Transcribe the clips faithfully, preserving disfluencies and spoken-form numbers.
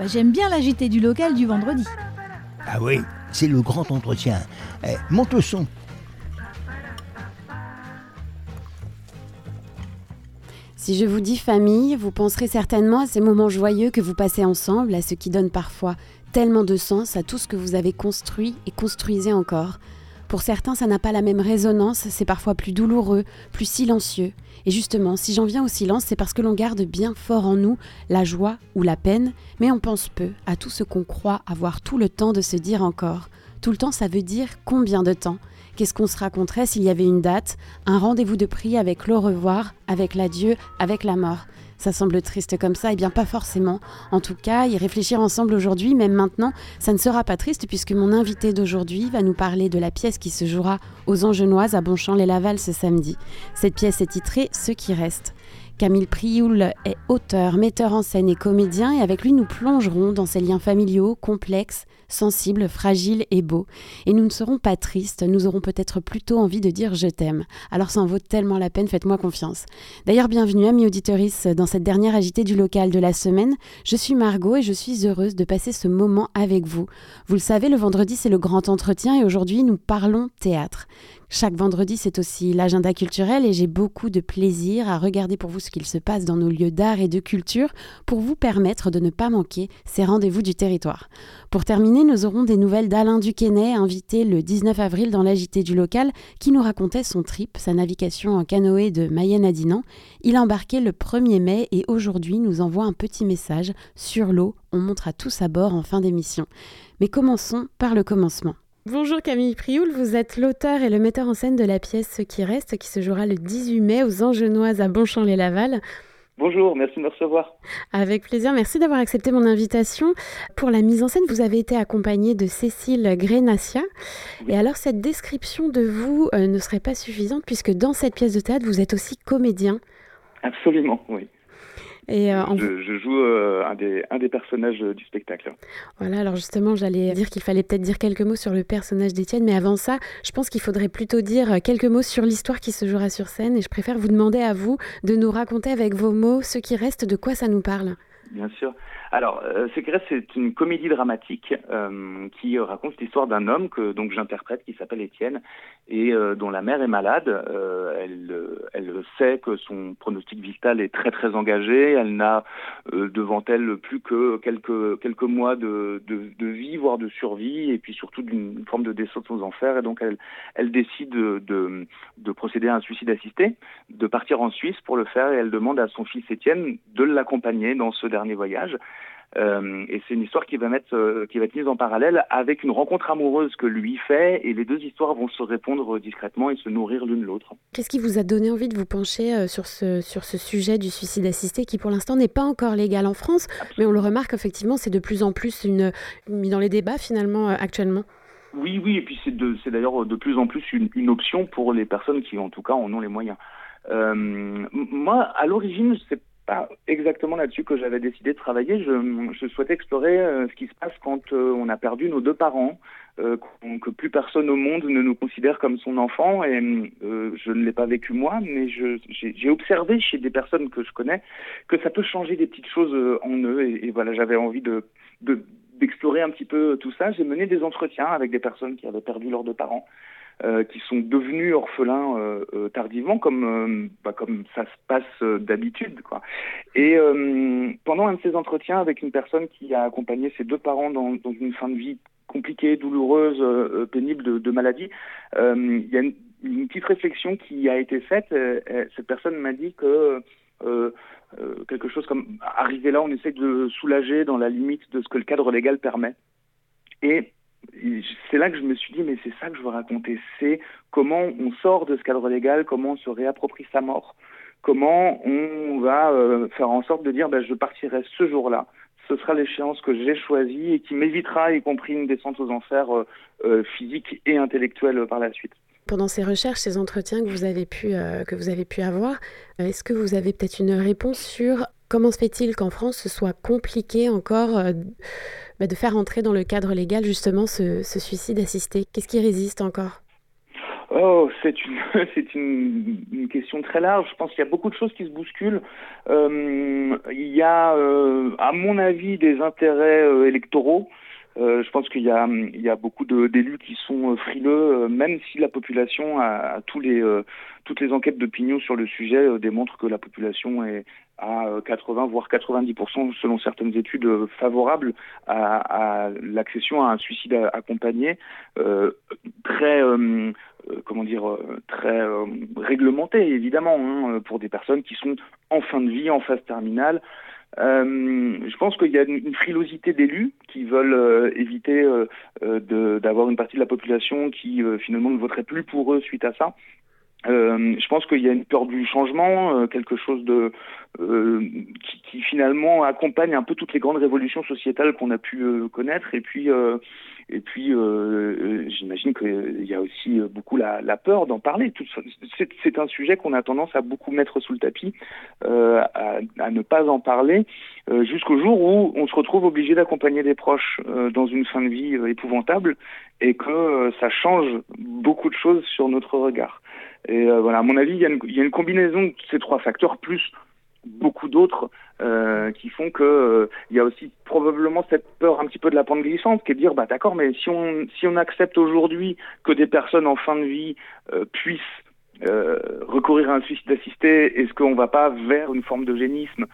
Bah, j'aime bien la J T du local du vendredi. Ah oui, c'est le grand entretien. Eh, monte le son. Si je vous dis famille, vous penserez certainement à ces moments joyeux que vous passez ensemble, à ce qui donne parfois tellement de sens à tout ce que vous avez construit et construisez encore. Pour certains, ça n'a pas la même résonance, c'est parfois plus douloureux, plus silencieux. Et justement, si j'en viens au silence, c'est parce que l'on garde bien fort en nous la joie ou la peine, mais on pense peu à tout ce qu'on croit avoir tout le temps de se dire encore. Tout le temps, ça veut dire combien de temps ? Qu'est-ce qu'on se raconterait s'il y avait une date, un rendez-vous de prix avec l'au revoir, avec l'adieu, avec la mort ? Ça semble triste comme ça, et bien pas forcément. En tout cas, y réfléchir ensemble aujourd'hui, même maintenant, ça ne sera pas triste puisque mon invité d'aujourd'hui va nous parler de la pièce qui se jouera aux Angenoises à Bonchamp-lès-Laval ce samedi. Cette pièce est titrée « Ceux qui restent ». Camille Prioul est auteur, metteur en scène et comédien, et avec lui nous plongerons dans ces liens familiaux, complexes, sensibles, fragiles et beaux. Et nous ne serons pas tristes, nous aurons peut-être plutôt envie de dire « je t'aime ». Alors ça en vaut tellement la peine, faites-moi confiance. D'ailleurs, bienvenue amis auditoris dans cette dernière agitée du local de la semaine. Je suis Margot et je suis heureuse de passer ce moment avec vous. Vous le savez, le vendredi c'est le grand entretien et aujourd'hui nous parlons théâtre. Chaque vendredi, c'est aussi l'agenda culturel et j'ai beaucoup de plaisir à regarder pour vous ce qu'il se passe dans nos lieux d'art et de culture pour vous permettre de ne pas manquer ces rendez-vous du territoire. Pour terminer, nous aurons des nouvelles d'Alain Duquesnay, invité le dix-neuf avril dans l'A J T du local, qui nous racontait son trip, sa navigation en canoë de Mayenne à Dinan. Il a embarqué le premier mai et aujourd'hui nous envoie un petit message sur l'eau. On monte à tous à bord en fin d'émission. Mais commençons par le commencement. Bonjour Camille Prioul, vous êtes l'auteur et le metteur en scène de la pièce Ce qui reste, qui se jouera le dix-huit mai aux Angenoises à Bonchamp-lès-Laval. Bonjour, merci de me recevoir. Avec plaisir, merci d'avoir accepté mon invitation. Pour la mise en scène, vous avez été accompagnée de Cécile Grenassia. Oui. Et alors, cette description de vous euh, ne serait pas suffisante puisque dans cette pièce de théâtre, vous êtes aussi comédien. Absolument, oui. Et euh, je, je joue euh, un, des, un des personnages du spectacle. Voilà, alors justement, j'allais dire qu'il fallait peut-être dire quelques mots sur le personnage d'Étienne, mais avant ça, je pense qu'il faudrait plutôt dire quelques mots sur l'histoire qui se jouera sur scène, et je préfère vous demander à vous de nous raconter avec vos mots ce qui reste, de quoi ça nous parle. Bien sûr. Alors, euh, Ce qui reste, c'est une comédie dramatique euh, qui raconte l'histoire d'un homme que donc j'interprète, qui s'appelle Étienne, et euh, dont la mère est malade. Euh, elle, elle sait que son pronostic vital est très très engagé. Elle n'a euh, devant elle plus que quelques quelques mois de, de, de vie, voire de survie, et puis surtout d'une forme de descente aux enfers. Et donc elle, elle décide de, de, de procéder à un suicide assisté, de partir en Suisse pour le faire, et elle demande à son fils Étienne de l'accompagner dans ce dernier voyage. Euh, et c'est une histoire qui va mettre, euh, qui va être mise en parallèle avec une rencontre amoureuse que lui fait, et les deux histoires vont se répondre discrètement et se nourrir l'une l'autre. Qu'est-ce qui vous a donné envie de vous pencher euh, sur ce sur ce sujet du suicide assisté qui pour l'instant n'est pas encore légal en France, Absolument. Mais on le remarque effectivement, c'est de plus en plus une mis dans les débats finalement euh, actuellement. Oui, oui, et puis c'est, de, c'est d'ailleurs de plus en plus une, une option pour les personnes qui en tout cas en ont les moyens. Euh, moi, à l'origine, c'est pas exactement là-dessus que j'avais décidé de travailler. Je, je souhaitais explorer euh, ce qui se passe quand euh, on a perdu nos deux parents, euh, que plus personne au monde ne nous considère comme son enfant. Et euh, je ne l'ai pas vécu moi, mais je, j'ai, j'ai observé chez des personnes que je connais que ça peut changer des petites choses euh, en eux. Et, et voilà, j'avais envie de, de, d'explorer un petit peu tout ça. J'ai mené des entretiens avec des personnes qui avaient perdu leurs deux parents. Euh, qui sont devenus orphelins euh, euh, tardivement, comme euh, bah, comme ça se passe euh, d'habitude, quoi. Et euh, pendant un de ces entretiens avec une personne qui a accompagné ses deux parents dans, dans une fin de vie compliquée, douloureuse, euh, pénible de, de maladie, euh, il y a une, une petite réflexion qui a été faite. Euh, cette personne m'a dit que euh, euh, quelque chose comme arrivé là, on essaie de soulager dans la limite de ce que le cadre légal permet. Et c'est là que je me suis dit, mais c'est ça que je veux raconter, c'est comment on sort de ce cadre légal, comment on se réapproprie sa mort, comment on va euh, faire en sorte de dire, ben, je partirai ce jour-là, ce sera l'échéance que j'ai choisie et qui m'évitera, y compris une descente aux enfers euh, euh, physique et intellectuelle par la suite. Pendant ces recherches, ces entretiens que vous avez pu, euh, que vous avez pu avoir, est-ce que vous avez peut-être une réponse sur comment se fait-il qu'en France ce soit compliqué encore euh, bah, de faire entrer dans le cadre légal justement ce, ce suicide assisté ? Qu'est-ce qui résiste encore ? Oh, c'est une, c'est une, une question très large. Je pense qu'il y a beaucoup de choses qui se bousculent. Euh, il y a, euh, à mon avis, des intérêts euh, électoraux. Euh, je pense qu'il y a, il y a beaucoup de, d'élus qui sont frileux, euh, même si la population a, a tous les, euh, toutes les enquêtes d'opinion sur le sujet euh, démontrent que la population est à quatre-vingts voire quatre-vingt-dix pour cent selon certaines études euh, favorables à, à l'accession à un suicide accompagné, euh, très euh, euh, comment dire euh, très euh, réglementé évidemment hein, pour des personnes qui sont en fin de vie, en phase terminale. Euh, je pense qu'il y a une, une frilosité d'élus qui veulent euh, éviter euh, euh, de, d'avoir une partie de la population qui euh, finalement ne voterait plus pour eux suite à ça. Euh, je pense qu'il y a une peur du changement, euh, quelque chose de euh, qui, qui finalement accompagne un peu toutes les grandes révolutions sociétales qu'on a pu euh, connaître. Et puis, euh, et puis, euh, euh, j'imagine qu'il y a aussi beaucoup la, la peur d'en parler. Tout, c'est, c'est un sujet qu'on a tendance à beaucoup mettre sous le tapis, euh, à, à ne pas en parler, euh, jusqu'au jour où on se retrouve obligé d'accompagner des proches euh, dans une fin de vie euh, épouvantable, et que euh, ça change beaucoup de choses sur notre regard. Et euh, voilà, à mon avis, il y, a une, il y a une combinaison de ces trois facteurs, plus beaucoup d'autres, euh, qui font que euh, il y a aussi probablement cette peur un petit peu de la pente glissante, qui est de dire, bah d'accord, mais si on si on accepte aujourd'hui que des personnes en fin de vie euh, puissent euh, recourir à un suicide assisté, est-ce qu'on va pas vers une forme d'eugénisme,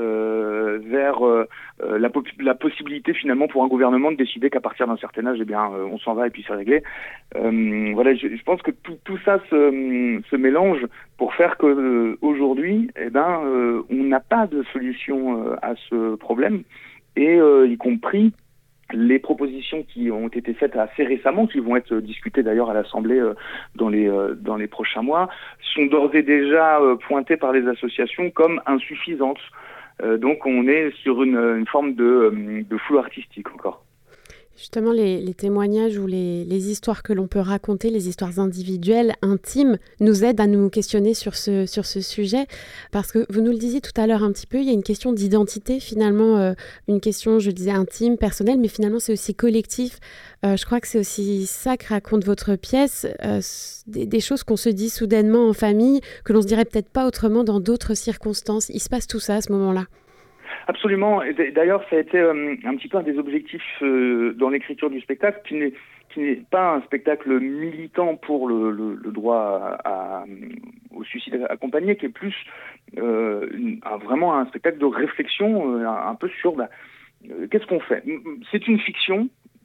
euh, vers euh, la, la possibilité finalement pour un gouvernement de décider qu'à partir d'un certain âge, eh bien, euh, on s'en va et puis c'est réglé. Euh, voilà, je, je pense que tout, tout ça se, se mélange pour faire que euh, aujourd'hui, eh ben, euh, on n'a pas de solution euh, à ce problème, et euh, y compris les propositions qui ont été faites assez récemment, qui vont être discutées d'ailleurs à l'Assemblée euh, dans les euh, dans les prochains mois, sont d'ores et déjà euh, pointées par les associations comme insuffisantes. Euh, donc on est sur une, une forme de, de flou artistique encore. Justement, les, les témoignages ou les, les histoires que l'on peut raconter, les histoires individuelles, intimes, nous aident à nous questionner sur ce, sur ce sujet. Parce que vous nous le disiez tout à l'heure un petit peu, il y a une question d'identité finalement, euh, une question, je disais, intime, personnelle, mais finalement c'est aussi collectif. Euh, je crois que c'est aussi ça que raconte votre pièce, euh, des, des choses qu'on se dit soudainement en famille, que l'on se dirait peut-être pas autrement dans d'autres circonstances. Il se passe tout ça à ce moment-là. Absolument. Et d'ailleurs, ça a été euh, un petit peu un des objectifs euh, dans l'écriture du spectacle, qui n'est, qui n'est pas un spectacle militant pour le, le, le droit à, à, au suicide accompagné, qui est plus euh, un, vraiment un spectacle de réflexion euh, un, un peu sur bah, euh, qu'est-ce qu'on fait. C'est une fiction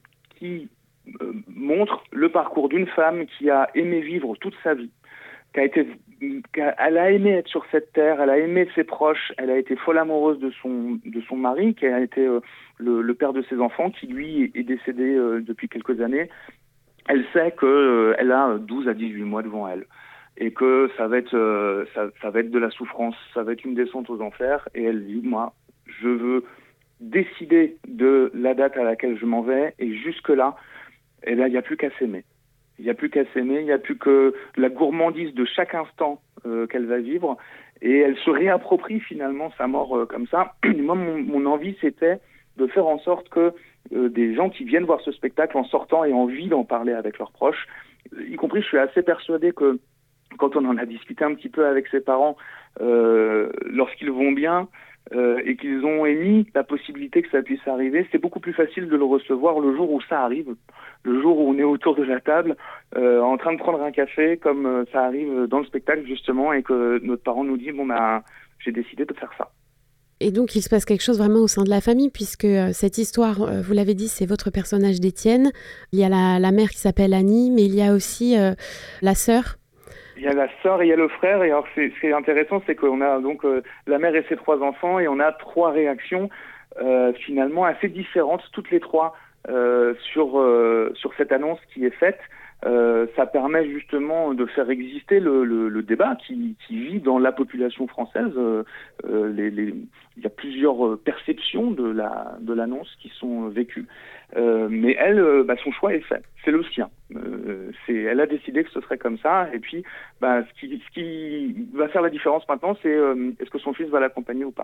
qui euh, montre le parcours d'une femme qui a aimé vivre toute sa vie, qui a été, elle a aimé être sur cette terre, elle a aimé ses proches, elle a été folle amoureuse de son de son mari, qui a été euh, le, le père de ses enfants, qui lui est décédé euh, depuis quelques années. Elle sait que euh, elle a douze à dix-huit mois devant elle, et que ça va être euh, ça, ça va être de la souffrance, ça va être une descente aux enfers. Et elle dit, moi, je veux décider de la date à laquelle je m'en vais, et jusque là, eh ben, il n'y a plus qu'à s'aimer. Il n'y a plus qu'à s'aimer, il n'y a plus que la gourmandise de chaque instant euh, qu'elle va vivre, et elle se réapproprie finalement sa mort euh, comme ça. Moi, mon, mon envie, c'était de faire en sorte que euh, des gens qui viennent voir ce spectacle en sortant aient envie d'en parler avec leurs proches. Y compris, je suis assez persuadé que quand on en a discuté un petit peu avec ses parents, euh, lorsqu'ils vont bien, Euh, et qu'ils ont émis la possibilité que ça puisse arriver, c'est beaucoup plus facile de le recevoir le jour où ça arrive, le jour où on est autour de la table, euh, en train de prendre un café, comme euh, ça arrive dans le spectacle justement, et que notre parent nous dit, bon bah, j'ai décidé de faire ça. Et donc il se passe quelque chose vraiment au sein de la famille, puisque euh, cette histoire, euh, vous l'avez dit, c'est votre personnage d'Étienne. Il y a la, la mère qui s'appelle Annie, mais il y a aussi euh, la sœur. Il y a la sœur et il y a le frère, et alors c'est, ce qui est intéressant, c'est qu'on a donc euh, la mère et ses trois enfants, et on a trois réactions euh, finalement assez différentes, toutes les trois, euh, sur, euh, sur cette annonce qui est faite. Euh, ça permet justement de faire exister le, le, le débat qui, qui vit dans la population française. Euh, euh, les, les, il y a plusieurs perceptions de, la, de l'annonce qui sont vécues. Euh, mais elle, euh, bah, son choix est fait. C'est le sien. Euh, c'est, elle a décidé que ce serait comme ça. Et puis, bah, ce, qui, ce qui va faire la différence maintenant, c'est euh, est-ce que son fils va l'accompagner ou pas.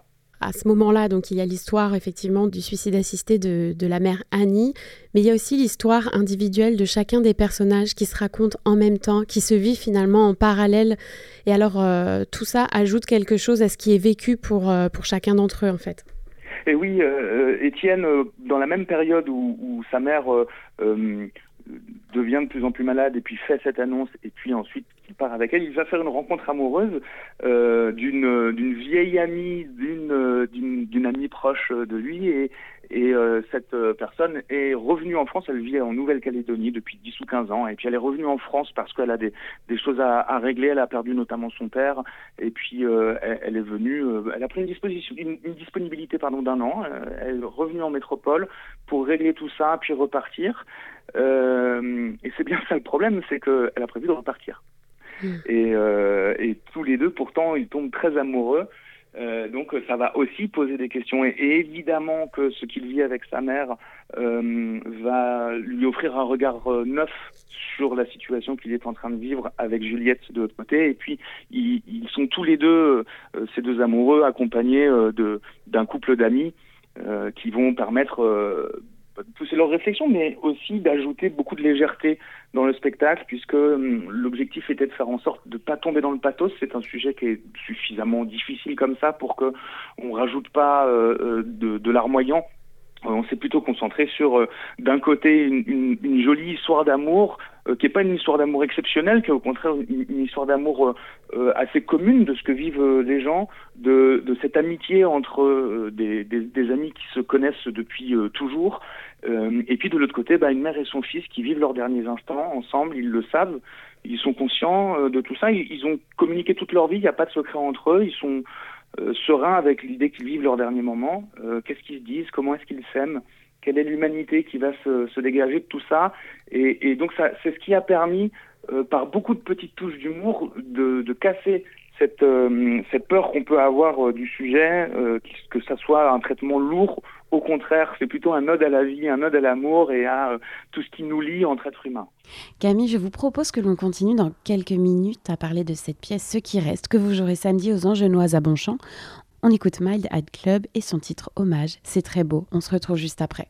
à ce moment-là, donc il y a l'histoire effectivement du suicide assisté de, de la mère Annie, mais il y a aussi l'histoire individuelle de chacun des personnages qui se racontent en même temps, qui se vivent finalement en parallèle. Et alors euh, tout ça ajoute quelque chose à ce qui est vécu pour, euh, pour chacun d'entre eux en fait. Et oui, euh, Étienne, euh, dans la même période où, où sa mère euh, euh, devient de plus en plus malade et puis fait cette annonce et puis ensuite il part avec elle, il va faire une rencontre amoureuse euh, d'une, d'une vieille amie, d'une, d'une, d'une amie proche de lui et, et euh, cette personne est revenue en France, elle vit en Nouvelle-Calédonie depuis dix ou quinze ans et puis elle est revenue en France parce qu'elle a des, des choses à, à régler, elle a perdu notamment son père et puis euh, elle, elle est venue, euh, elle a pris une, disposition, une, une disponibilité pardon, d'un an, elle est revenue en métropole pour régler tout ça puis repartir. Euh, et c'est bien ça le problème, c'est qu'elle a prévu de repartir. Mmh. Et, euh, et tous les deux, pourtant, ils tombent très amoureux. Euh, donc ça va aussi poser des questions. Et, et évidemment que ce qu'il vit avec sa mère euh, va lui offrir un regard euh, neuf sur la situation qu'il est en train de vivre avec Juliette de l'autre côté. Et puis, ils, ils sont tous les deux, euh, ces deux amoureux, accompagnés euh, de, d'un couple d'amis euh, qui vont permettre... Euh, de pousser leurs réflexions, mais aussi d'ajouter beaucoup de légèreté dans le spectacle, puisque hum, l'objectif était de faire en sorte de ne pas tomber dans le pathos. C'est un sujet qui est suffisamment difficile comme ça pour qu'on ne rajoute pas euh, de, de larmoyant. On s'est plutôt concentré sur, euh, d'un côté, une, une, une jolie histoire d'amour, euh, qui n'est pas une histoire d'amour exceptionnelle, qui est au contraire une, une histoire d'amour euh, assez commune de ce que vivent euh, les gens, de, de cette amitié entre euh, des, des, des amis qui se connaissent depuis euh, toujours. Euh, et puis de l'autre côté, bah, une mère et son fils qui vivent leurs derniers instants ensemble, ils le savent, ils sont conscients euh, de tout ça, ils, ils ont communiqué toute leur vie, il n'y a pas de secret entre eux, ils sont... Euh, sereins avec l'idée qu'ils vivent leurs derniers moments. Euh, qu'est-ce qu'ils se disent, comment est-ce qu'ils s'aiment, quelle est l'humanité qui va se, se dégager de tout ça. Et, et donc ça, c'est ce qui a permis, euh, par beaucoup de petites touches d'humour, de, de casser cette, euh, cette peur qu'on peut avoir euh, du sujet, euh, que ça soit un traitement lourd. Au contraire, c'est plutôt un ode à la vie, un ode à l'amour et à euh, tout ce qui nous lie entre êtres humains. Camille, je vous propose que l'on continue dans quelques minutes à parler de cette pièce Ce qui reste, que vous jouerez samedi aux Angenoises à Bonchamp. On écoute Mild Hat Club et son titre Hommage. C'est très beau, on se retrouve juste après.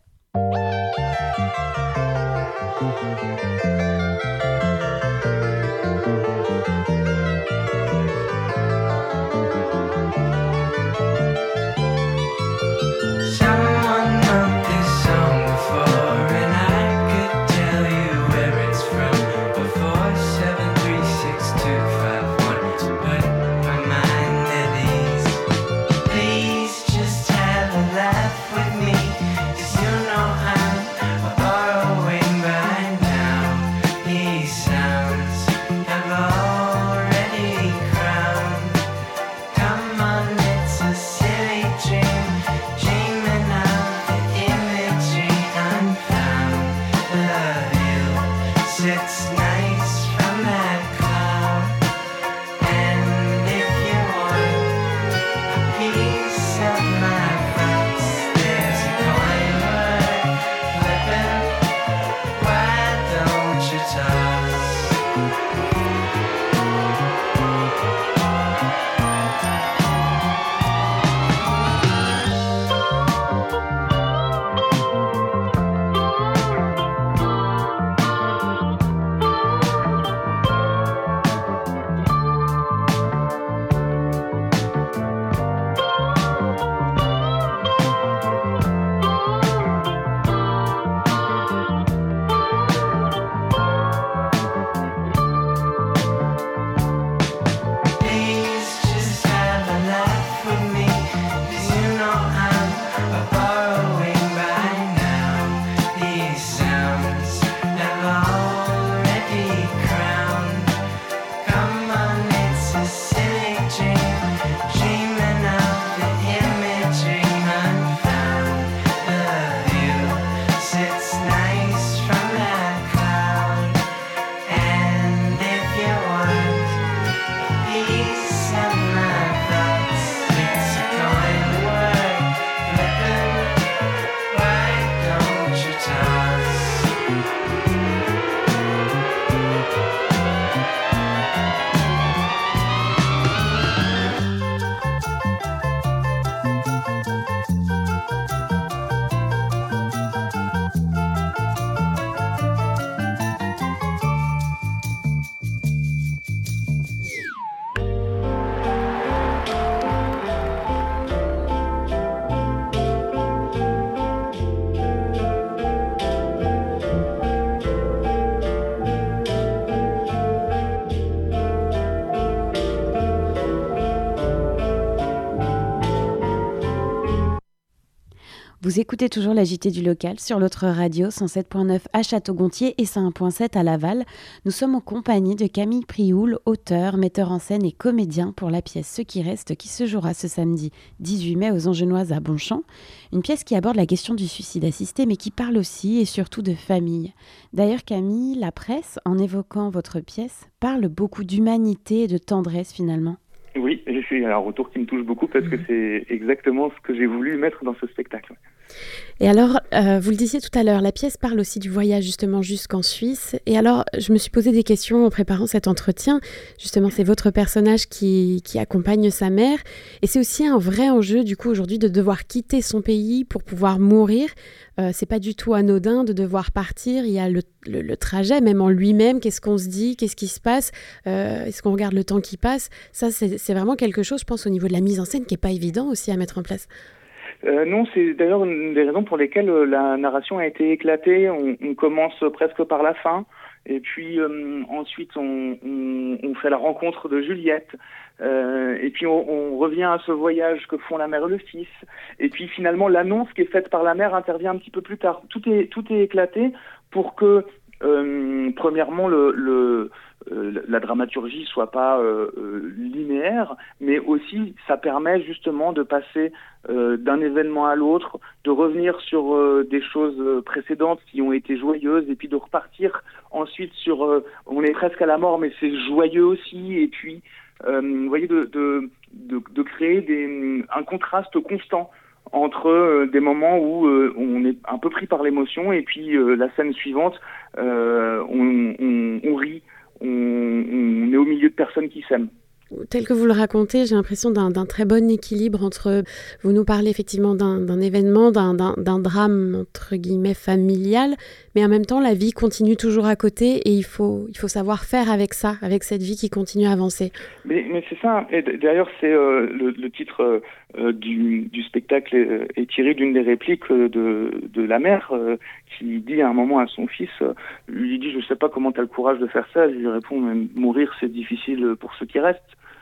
Vous écoutez toujours la J T du local sur l'autre radio cent sept virgule neuf à Château-Gontier et cent un virgule sept à Laval. Nous sommes en compagnie de Camille Prioul, auteur, metteur en scène et comédien pour la pièce Ce qui reste qui se jouera ce samedi dix-huit mai aux Angenoises à Bonchamp. Une pièce qui aborde la question du suicide assisté mais qui parle aussi et surtout de famille. D'ailleurs Camille, la presse, en évoquant votre pièce, parle beaucoup d'humanité et de tendresse finalement. Oui, et c'est un retour qui me touche beaucoup parce que c'est exactement ce que j'ai voulu mettre dans ce spectacle. Et alors, euh, vous le disiez tout à l'heure, la pièce parle aussi du voyage justement jusqu'en Suisse. Et alors, je me suis posé des questions en préparant cet entretien. Justement, c'est votre personnage qui, qui accompagne sa mère. Et c'est aussi un vrai enjeu du coup aujourd'hui de devoir quitter son pays pour pouvoir mourir. Euh, c'est pas du tout anodin de devoir partir. Il y a le, le, le trajet, même en lui-même. Qu'est-ce qu'on se dit? Qu'est-ce qui se passe? euh, Est-ce qu'on regarde le temps qui passe? Ça, c'est, c'est vraiment quelque chose, je pense, au niveau de la mise en scène qui est pas évident aussi à mettre en place. Euh, non, c'est d'ailleurs une des raisons pour lesquelles euh, la narration a été éclatée. On, on commence presque par la fin, et puis euh, ensuite on, on, on fait la rencontre de Juliette, euh, et puis on, on revient à ce voyage que font la mère et le fils, et puis finalement l'annonce qui est faite par la mère intervient un petit peu plus tard. Tout est tout est éclaté pour que euh, premièrement le, le Euh, la dramaturgie soit pas euh, euh, linéaire, mais aussi ça permet justement de passer euh, d'un événement à l'autre, de revenir sur euh, des choses précédentes qui ont été joyeuses et puis de repartir ensuite sur euh, on est presque à la mort mais c'est joyeux aussi, et puis euh, vous voyez de, de, de, de créer des, un contraste constant entre euh, des moments où euh, on est un peu pris par l'émotion et puis euh, la scène suivante euh, on, on, on rit. On, on est au milieu de personnes qui s'aiment. Tel que vous le racontez, j'ai l'impression d'un, d'un très bon équilibre entre, vous nous parlez effectivement d'un, d'un événement, d'un, d'un, d'un drame entre guillemets familial, mais en même temps la vie continue toujours à côté et il faut, il faut savoir faire avec ça, avec cette vie qui continue à avancer. Mais, mais c'est ça, et d'ailleurs c'est euh, le, le titre euh, du, du spectacle est, est tiré d'une des répliques de, de la mère euh, qui dit à un moment à son fils, euh, lui dit je sais pas comment tu as le courage de faire ça, je lui réponds mais mourir c'est difficile pour ceux qui restent.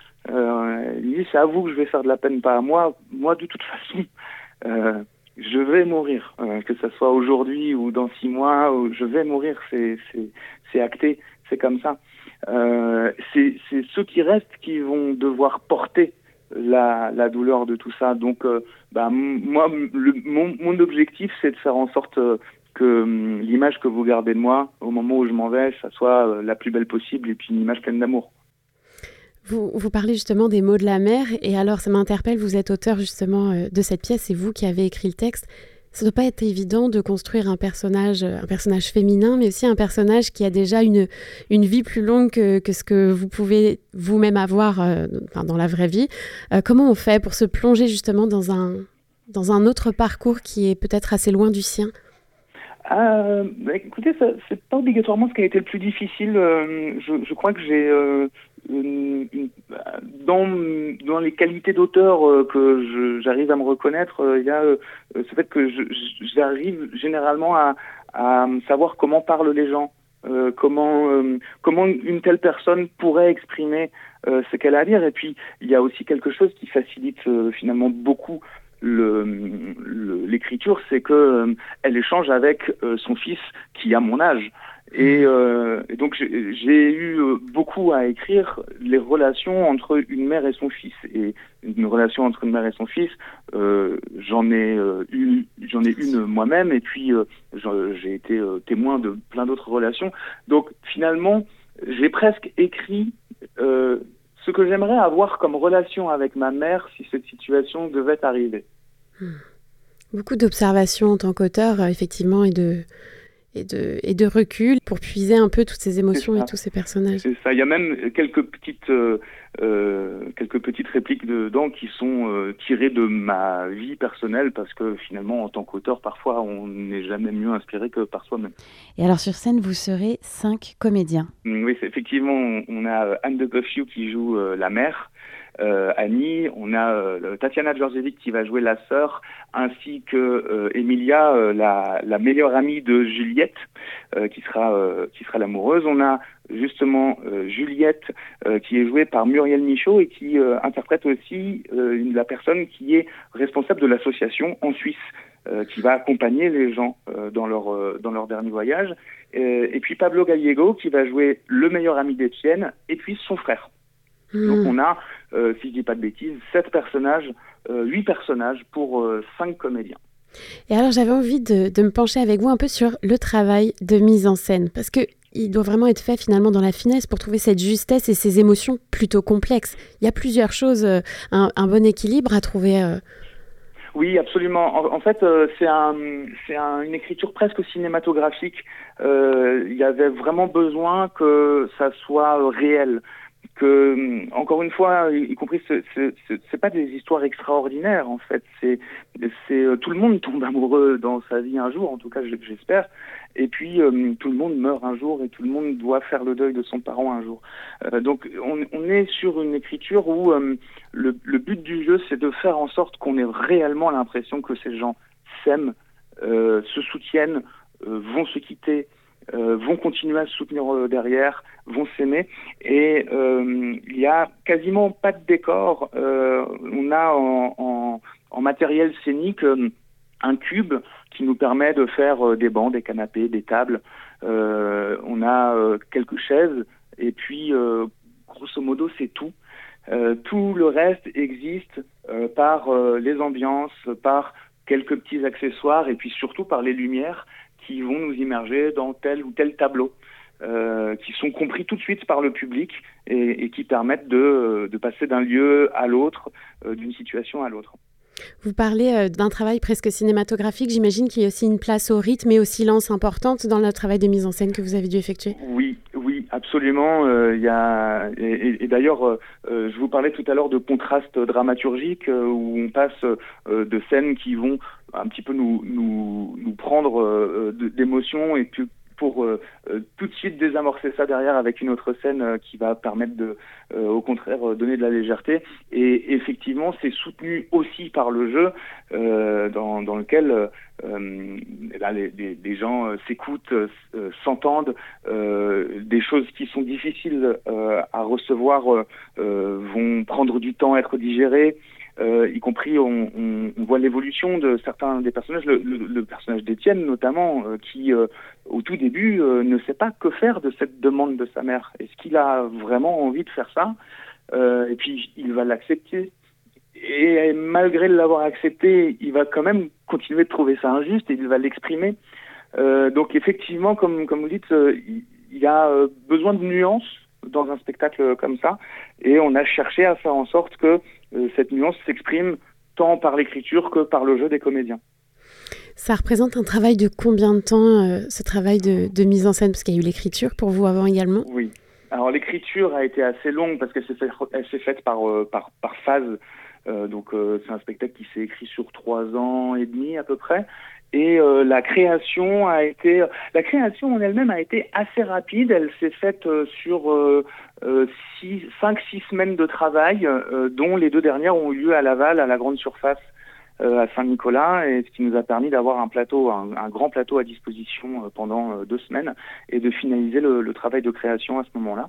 Euh, il dit c'est à vous que je vais faire de la peine, pas à moi. Moi de toute façon euh, je vais mourir, euh, que ce soit aujourd'hui ou dans six mois, ou je vais mourir, c'est, c'est, c'est acté, c'est comme ça. Euh, c'est, c'est ceux qui restent qui vont devoir porter la, la douleur de tout ça. Donc euh, bah, m- moi le, mon, mon objectif c'est de faire en sorte euh, que hum, l'image que vous gardez de moi au moment où je m'en vais, ça soit euh, la plus belle possible et puis une image pleine d'amour. Vous, vous parlez justement des mots de la mère, et alors ça m'interpelle, vous êtes auteur justement euh, de cette pièce, c'est vous qui avez écrit le texte. Ça ne doit pas être évident de construire un personnage, un personnage féminin, mais aussi un personnage qui a déjà une, une vie plus longue que, que ce que vous pouvez vous-même avoir euh, enfin, dans la vraie vie. Euh, comment on fait pour se plonger justement dans un, dans un autre parcours qui est peut-être assez loin du sien ? Euh, bah, écoutez, ça, c'est pas obligatoirement ce qui a été le plus difficile. Euh, je, je crois que j'ai euh, une, une, dans, dans les qualités d'auteur euh, que je, j'arrive à me reconnaître, euh, il y a euh, ce fait que je, j'arrive généralement à, à savoir comment parlent les gens, euh, comment euh, comment une telle personne pourrait exprimer euh, ce qu'elle a à dire. Et puis il y a aussi quelque chose qui facilite euh, finalement beaucoup Le, le, l'écriture, c'est que euh, elle échange avec euh, son fils qui a mon âge, et, euh, et donc j'ai, j'ai eu euh, beaucoup à écrire les relations entre une mère et son fils, et une relation entre une mère et son fils, euh, j'en ai euh, eu, j'en ai une moi-même, et puis euh, j'ai été euh, témoin de plein d'autres relations. Donc finalement, j'ai presque écrit euh, ce que j'aimerais avoir comme relation avec ma mère si cette situation devait arriver. Hmm. Beaucoup d'observations en tant qu'auteur, effectivement, et de, et, de, et de recul pour puiser un peu toutes ces émotions et tous ces personnages. C'est ça. Il y a même quelques petites, euh, euh, quelques petites répliques dedans qui sont euh, tirées de ma vie personnelle, parce que finalement, en tant qu'auteur, parfois, on n'est jamais mieux inspiré que par soi-même. Et alors, sur scène, vous serez cinq comédiens. Oui, c'est, effectivement, on a Anne de Goffiou qui joue euh, la mère, euh, Annie, on a euh, Tatiana Djordjevic qui va jouer la sœur, ainsi que euh, Emilia, euh, la, la meilleure amie de Juliette, euh, qui sera euh, qui sera l'amoureuse. On a justement euh, Juliette euh, qui est jouée par Muriel Michaud et qui euh, interprète aussi euh, une, la personne qui est responsable de l'association en Suisse, euh, qui va accompagner les gens euh, dans leur euh, dans leur dernier voyage. Et, et puis Pablo Gallego qui va jouer le meilleur ami d'Étienne et puis son frère. Mmh. Donc on a, euh, si je dis pas de bêtises, sept personnages, euh, huit personnages pour euh, cinq comédiens. Et alors j'avais envie de, de me pencher avec vous un peu sur le travail de mise en scène, parce que il doit vraiment être fait finalement dans la finesse pour trouver cette justesse et ces émotions plutôt complexes. Il y a plusieurs choses, euh, un, un bon équilibre à trouver. Euh... Oui, absolument. En, en fait, euh, c'est, un, c'est un, une écriture presque cinématographique. Euh, il y avait vraiment besoin que ça soit réel. Que, encore une fois, y compris, c'est, c'est, c'est pas des histoires extraordinaires, en fait. C'est, c'est, tout le monde tombe amoureux dans sa vie un jour, en tout cas, j'espère. Et puis, euh, tout le monde meurt un jour et tout le monde doit faire le deuil de son parent un jour. Euh, donc, on, on est sur une écriture où euh, le, le but du jeu, c'est de faire en sorte qu'on ait réellement l'impression que ces gens s'aiment, euh, se soutiennent, euh, vont se quitter, Euh, vont continuer à se soutenir euh, derrière, vont s'aimer. Et euh, il y a quasiment pas de décor. Euh, on a en, en, en matériel scénique euh, un cube qui nous permet de faire euh, des bancs, des canapés, des tables. Euh, on a euh, quelques chaises et puis euh, grosso modo c'est tout. Euh, tout le reste existe euh, par euh, les ambiances, par quelques petits accessoires et puis surtout par les lumières qui vont nous immerger dans tel ou tel tableau, euh, qui sont compris tout de suite par le public et, et qui permettent de, de passer d'un lieu à l'autre, euh, d'une situation à l'autre. Vous parlez euh, d'un travail presque cinématographique. J'imagine qu'il y a aussi une place au rythme et au silence importante dans le travail de mise en scène que vous avez dû effectuer. Oui, oui, absolument. Euh, y a, et, et, et d'ailleurs, euh, je vous parlais tout à l'heure de contrastes dramaturgiques euh, où on passe euh, de scènes qui vont un petit peu nous, nous, nous prendre euh, d'émotions et puis pour euh, euh, tout de suite désamorcer ça derrière avec une autre scène euh, qui va permettre de, euh, au contraire, euh, donner de la légèreté. Et effectivement, c'est soutenu aussi par le jeu euh, dans, dans lequel euh, là, les, les, les gens euh, s'écoutent, euh, s'entendent, euh, des choses qui sont difficiles euh, à recevoir euh, vont prendre du temps à être digérées. Euh, y compris on, on, on voit l'évolution de certains des personnages, le, le, le personnage d'Étienne notamment, euh, qui euh, au tout début euh, ne sait pas que faire de cette demande de sa mère. Est-ce qu'il a vraiment envie de faire ça? euh, Et puis il va l'accepter. Et malgré l'avoir accepté, il va quand même continuer de trouver ça injuste et il va l'exprimer. Euh, donc effectivement, comme, comme vous dites, euh, il y a euh, besoin de nuances dans un spectacle comme ça, et on a cherché à faire en sorte que euh, cette nuance s'exprime tant par l'écriture que par le jeu des comédiens. Ça représente un travail de combien de temps, euh, ce travail de, de mise en scène, parce qu'il y a eu l'écriture pour vous avant également? Oui, alors l'écriture a été assez longue parce qu'elle s'est faite, elle s'est faite par, euh, par, par phase, euh, donc euh, c'est un spectacle qui s'est écrit sur trois ans et demi à peu près. Et euh, la création a été, la création en elle-même a été assez rapide. Elle s'est faite euh, sur euh, euh, six, cinq, six semaines de travail, euh, dont les deux dernières ont eu lieu à Laval, à la Grande Surface, euh, à Saint-Nicolas, et ce qui nous a permis d'avoir un plateau, un, un grand plateau à disposition euh, pendant euh, deux semaines, et de finaliser le, le travail de création à ce moment-là.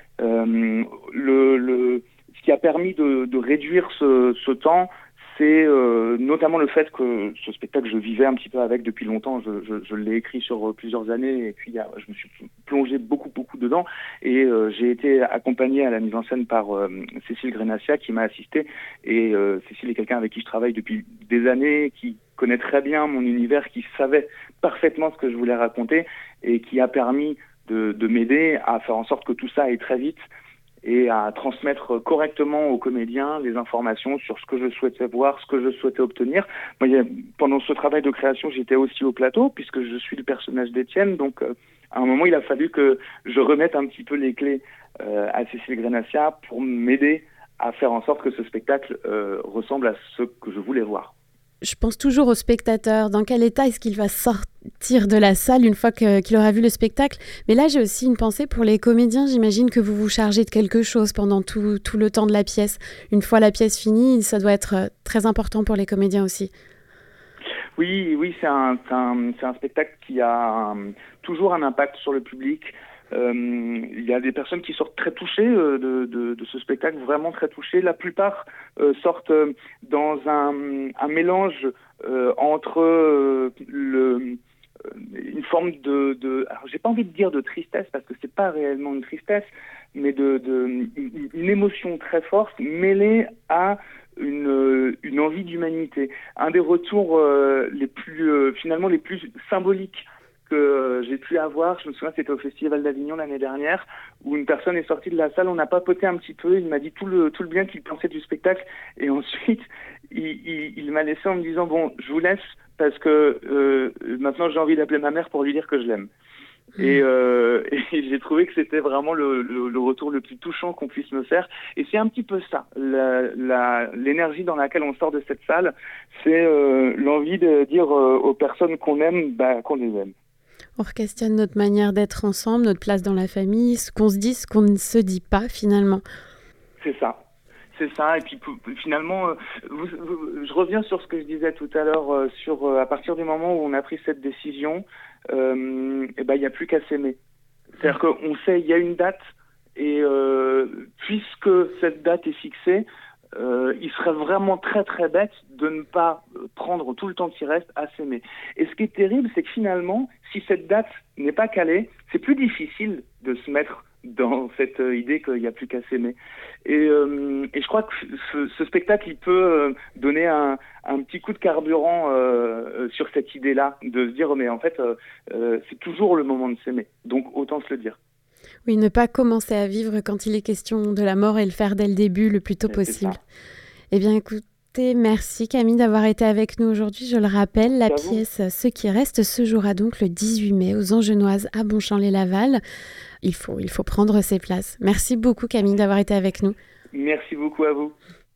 Euh, le, le, ce qui a permis de, de réduire ce, ce temps, c'est euh, notamment le fait que ce spectacle, je vivais un petit peu avec depuis longtemps. Je, je, je l'ai écrit sur plusieurs années et puis je me suis plongé beaucoup, beaucoup dedans. Et euh, j'ai été accompagné à la mise en scène par euh, Cécile Grenassia qui m'a assisté. Et euh, Cécile est quelqu'un avec qui je travaille depuis des années, qui connaît très bien mon univers, qui savait parfaitement ce que je voulais raconter et qui a permis de, de m'aider à faire en sorte que tout ça aille très vite et à transmettre correctement aux comédiens les informations sur ce que je souhaitais voir, ce que je souhaitais obtenir. Moi, il y a, pendant ce travail de création, j'étais aussi au plateau, puisque je suis le personnage d'Étienne, donc euh, à un moment, il a fallu que je remette un petit peu les clés euh, à Cécile Grenassia pour m'aider à faire en sorte que ce spectacle euh, ressemble à ce que je voulais voir. Je pense toujours au spectateur. Dans quel état est-ce qu'il va sortir de la salle une fois que, qu'il aura vu le spectacle? Mais là, j'ai aussi une pensée pour les comédiens. J'imagine que vous vous chargez de quelque chose pendant tout, tout le temps de la pièce. Une fois la pièce finie, ça doit être très important pour les comédiens aussi. Oui, oui, c'est un, c'est un, c'est un spectacle qui a un, toujours un impact sur le public. Euh, il y a des personnes qui sortent très touchées euh, de, de, de ce spectacle, vraiment très touchées. La plupart euh, sortent euh, dans un, un mélange euh, entre euh, le, une forme de, de, alors j'ai pas envie de dire de tristesse parce que c'est pas réellement une tristesse, mais de, de une, une émotion très forte mêlée à une, une envie d'humanité. Un des retours euh, les plus euh, finalement les plus symboliques que euh, j'ai pu avoir, je me souviens, c'était au Festival d'Avignon l'année dernière, où une personne est sortie de la salle, on a papoté un petit peu, il m'a dit tout le tout le bien qu'il pensait du spectacle, et ensuite il, il, il m'a laissé en me disant bon, je vous laisse parce que euh, maintenant j'ai envie d'appeler ma mère pour lui dire que je l'aime. Et, euh, et j'ai trouvé que c'était vraiment le, le, le retour le plus touchant qu'on puisse me faire. Et c'est un petit peu ça, la, la, l'énergie dans laquelle on sort de cette salle, c'est euh, l'envie de dire euh, aux personnes qu'on aime, bah, qu'on les aime. On re-questionne notre manière d'être ensemble, notre place dans la famille, ce qu'on se dit, ce qu'on ne se dit pas finalement. C'est ça. C'est ça, et puis finalement, euh, vous, vous, je reviens sur ce que je disais tout à l'heure, euh, sur euh, à partir du moment où on a pris cette décision, euh, et ben il n'y a plus qu'à s'aimer. C'est-à-dire qu'on sait il y a une date, et euh, puisque cette date est fixée, euh, il serait vraiment très très bête de ne pas prendre tout le temps qui reste à s'aimer. Et ce qui est terrible, c'est que finalement, si cette date n'est pas calée, c'est plus difficile de se mettre dans cette euh, idée qu'il n'y a plus qu'à s'aimer. Et, euh, et je crois que ce, ce spectacle, il peut euh, donner un, un petit coup de carburant euh, sur cette idée-là, de se dire, oh, mais en fait, euh, euh, c'est toujours le moment de s'aimer. Donc, autant se le dire. Oui, ne pas commencer à vivre quand il est question de la mort et le faire dès le début, le plus tôt possible. Eh bien, écoutez, merci Camille d'avoir été avec nous aujourd'hui. Je le rappelle, la pièce « Ce qui reste » se jouera donc le dix-huit mai aux Angenoises à Bonchamp-lès-Laval. Il faut, il faut prendre ses places. Merci beaucoup Camille d'avoir été avec nous. Merci beaucoup à vous.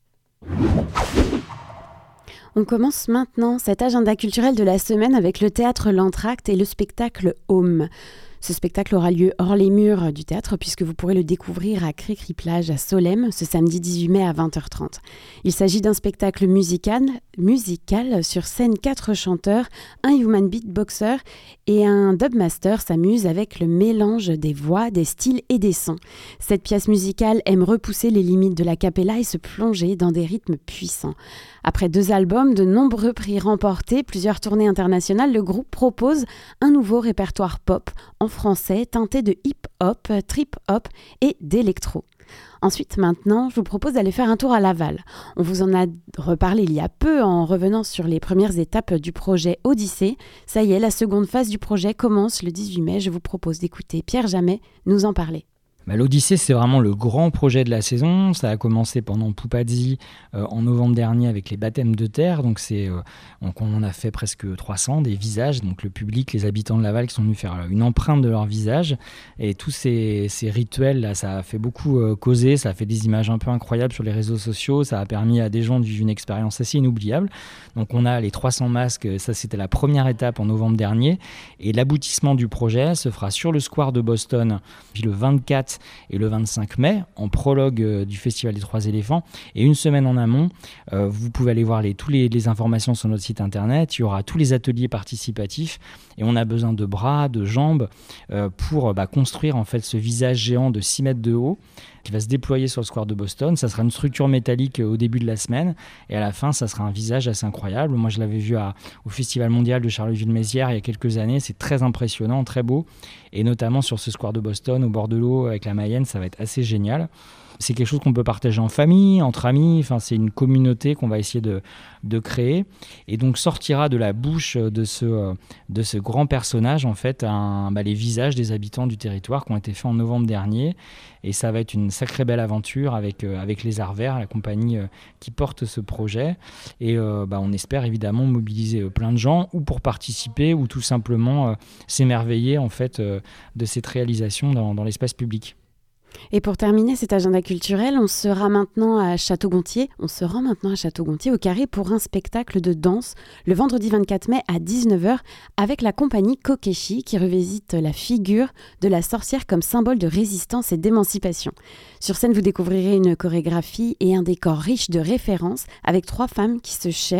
On commence maintenant cet agenda culturel de la semaine avec le théâtre L'Entracte et le spectacle Home. Ce spectacle aura lieu hors les murs du théâtre puisque vous pourrez le découvrir à Cricri-Plage à Solesmes ce samedi dix-huit mai à vingt heures trente. Il s'agit d'un spectacle musical, musical sur scène quatre chanteurs, un human beatboxer et un dubmaster s'amusent avec le mélange des voix, des styles et des sons. Cette pièce musicale aime repousser les limites de la cappella et se plonger dans des rythmes puissants. Après deux albums, de nombreux prix remportés, plusieurs tournées internationales, le groupe propose un nouveau répertoire pop en français teinté de hip-hop, trip-hop et d'électro. Ensuite, maintenant, je vous propose d'aller faire un tour à Laval. On vous en a reparlé il y a peu en revenant sur les premières étapes du projet Odyssée. Ça y est, la seconde phase du projet commence le dix-huit mai. Je vous propose d'écouter Pierre Jamet nous en parler. Bah, L'Odyssée, c'est vraiment le grand projet de la saison. Ça a commencé pendant Poupazzi euh, en novembre dernier avec les baptêmes de terre. Donc, c'est, euh, on, on en a fait presque trois cents, des visages. Donc, le public, les habitants de Laval qui sont venus faire une empreinte de leur visage. Et tous ces, ces rituels, là, ça a fait beaucoup euh, causer. Ça a fait des images un peu incroyables sur les réseaux sociaux. Ça a permis à des gens de vivre une expérience assez inoubliable. Donc, on a les trois cents masques. Ça, c'était la première étape en novembre dernier. Et l'aboutissement du projet se fera sur le square de Boston, puis le vingt-quatre et le vingt-cinq mai, en prologue euh, du Festival des Trois Éléphants. Et une semaine en amont, euh, vous pouvez aller voir les, tous les, les informations sur notre site internet. Il y aura tous les ateliers participatifs et on a besoin de bras, de jambes euh, pour bah, construire en fait ce visage géant de six mètres de haut qui va se déployer sur le square de Boston. Ça sera une structure métallique au début de la semaine et à la fin, ça sera un visage assez incroyable. Moi, je l'avais vu à, au Festival mondial de Charleville-Mézières il y a quelques années. C'est très impressionnant, très beau. Et notamment sur ce square de Boston, au bord de l'eau, avec la Mayenne, ça va être assez génial. C'est quelque chose qu'on peut partager en famille, entre amis. Enfin, c'est une communauté qu'on va essayer de, de créer. Et donc, sortira de la bouche de ce, de ce grand personnage, en fait, un, bah, les visages des habitants du territoire qui ont été faits en novembre dernier. Et ça va être une sacrée belle aventure avec, euh, avec les Arts Verts, la compagnie euh, qui porte ce projet. Et euh, bah, on espère évidemment mobiliser euh, plein de gens, ou pour participer, ou tout simplement euh, s'émerveiller en fait, euh, de cette réalisation dans, dans l'espace public. Et pour terminer cet agenda culturel, on sera maintenant à Château-Gontier. On se rend maintenant à Château-Gontier au Carré pour un spectacle de danse le vendredi vingt-quatre mai à dix-neuf heures avec la compagnie Kokeshi qui revisite la figure de la sorcière comme symbole de résistance et d'émancipation. Sur scène, vous découvrirez une chorégraphie et un décor riche de références avec trois femmes qui se cherchent,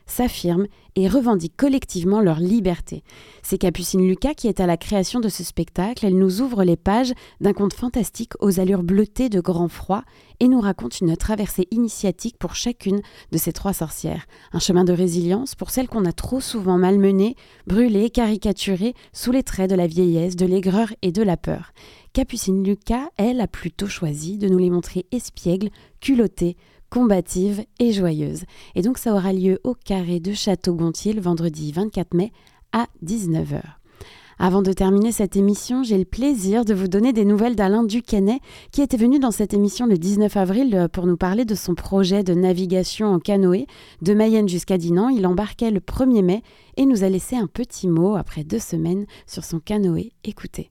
s'affirment et revendiquent collectivement leur liberté. C'est Capucine Lucas qui est à la création de ce spectacle. Elle nous ouvre les pages d'un conte fantastique aux allures bleutées de grand froid et nous raconte une traversée initiatique pour chacune de ces trois sorcières. Un chemin de résilience pour celles qu'on a trop souvent malmenées, brûlées, caricaturées sous les traits de la vieillesse, de l'aigreur et de la peur. Capucine Lucas, elle, a plutôt choisi de nous les montrer espiègles, culottées, combatives et joyeuses. Et donc ça aura lieu au Carré de Château-Gontier le vendredi vingt-quatre mai à dix-neuf heures. Avant de terminer cette émission, j'ai le plaisir de vous donner des nouvelles d'Alain Duquesnet qui était venu dans cette émission le dix-neuf avril pour nous parler de son projet de navigation en canoë de Mayenne jusqu'à Dinan. Il embarquait le premier mai et nous a laissé un petit mot après deux semaines sur son canoë. Écoutez.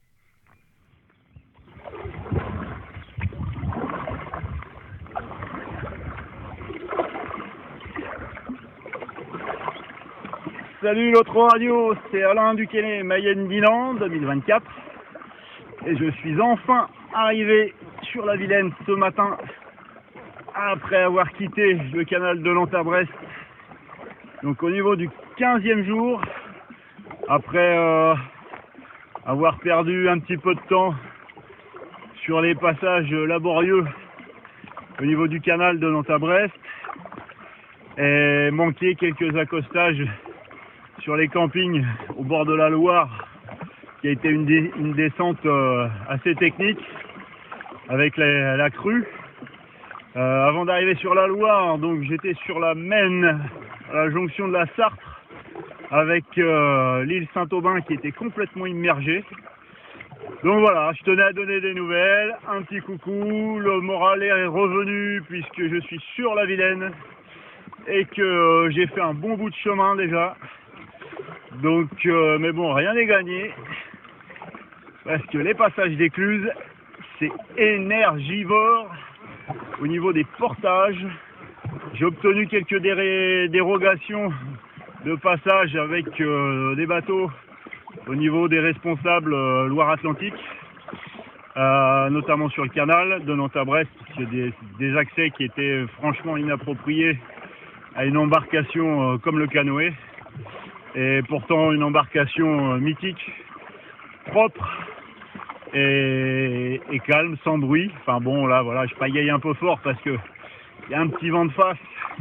Salut l'autre radio, c'est Alain Duquesnet, Mayenne-Dinan deux mille vingt-quatre. Et je suis enfin arrivé sur la Vilaine ce matin, après avoir quitté le canal de Nantes à Brest. Donc au niveau du quinzième jour, après euh, avoir perdu un petit peu de temps sur les passages laborieux au niveau du canal de Nantes à Brest, et manqué quelques accostages sur les campings au bord de la Loire, qui a été une, dé- une descente euh, assez technique avec la, la crue. Euh, avant d'arriver sur la Loire, donc j'étais sur la Maine, à la jonction de la Sarthe, avec euh, l'île Saint-Aubin qui était complètement immergée. Donc voilà, je tenais à donner des nouvelles, un petit coucou, le moral est revenu puisque je suis sur la Vilaine et que euh, j'ai fait un bon bout de chemin déjà. Donc, euh, mais bon, rien n'est gagné, parce que les passages d'écluses, c'est énergivore au niveau des portages. J'ai obtenu quelques dé- dérogations de passage avec euh, des bateaux au niveau des responsables euh, Loire-Atlantique, euh, notamment sur le canal de Nantes à Brest, c'est des, des accès qui étaient franchement inappropriés à une embarcation euh, comme le canoë. Et pourtant une embarcation mythique, propre et, et calme, sans bruit. Enfin bon, là voilà, je pagaille un peu fort parce que il y a un petit vent de face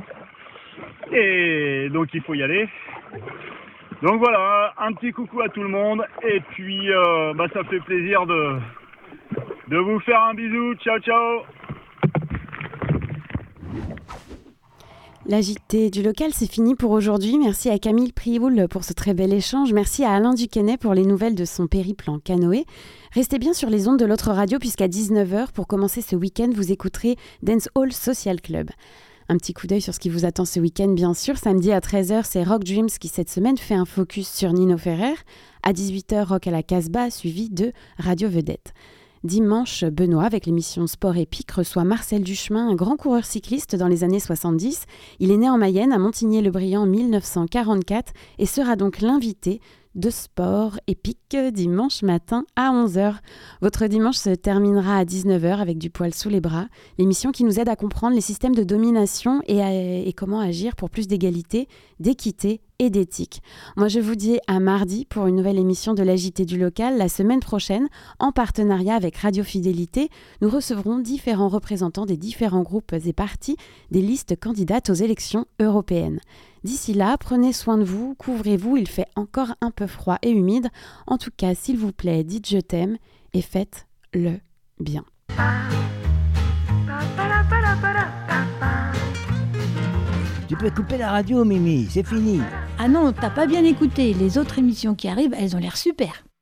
et donc il faut y aller. Donc voilà, un petit coucou à tout le monde et puis euh, bah, ça fait plaisir de, de vous faire un bisou. Ciao ciao. La J T du local, c'est fini pour aujourd'hui. Merci à Camille Prioul pour ce très bel échange. Merci à Alain Duquesnet pour les nouvelles de son périple en canoë. Restez bien sur les ondes de l'autre radio puisqu'à dix-neuf heures, pour commencer ce week-end, vous écouterez Dance Hall Social Club. Un petit coup d'œil sur ce qui vous attend ce week-end, bien sûr. Samedi à treize heures, c'est Rock Dreams qui, cette semaine, fait un focus sur Nino Ferrer. À dix-huit heures, Rock à la Casbah, suivi de Radio Vedette. Dimanche, Benoît, avec l'émission Sport Épique, reçoit Marcel Duchemin, un grand coureur cycliste dans les années soixante-dix. Il est né en Mayenne, à Montigny-le-Brillant en dix-neuf cent quarante-quatre et sera donc l'invité de Sport Épique dimanche matin à onze heures. Votre dimanche se terminera à dix-neuf heures avec Du poil sous les bras, l'émission qui nous aide à comprendre les systèmes de domination et, à, et comment agir pour plus d'égalité, d'équité et d'éthique. Moi, je vous dis à mardi pour une nouvelle émission de l'A J T du local. La semaine prochaine, en partenariat avec Radio Fidélité, nous recevrons différents représentants des différents groupes et partis des listes candidates aux élections européennes. D'ici là, prenez soin de vous, couvrez-vous, il fait encore un peu froid et humide. En tout cas, s'il vous plaît, dites je t'aime et faites-le bien. Tu peux couper la radio, Mimi, c'est fini. Ah non, t'as pas bien écouté. Les autres émissions qui arrivent, elles ont l'air super.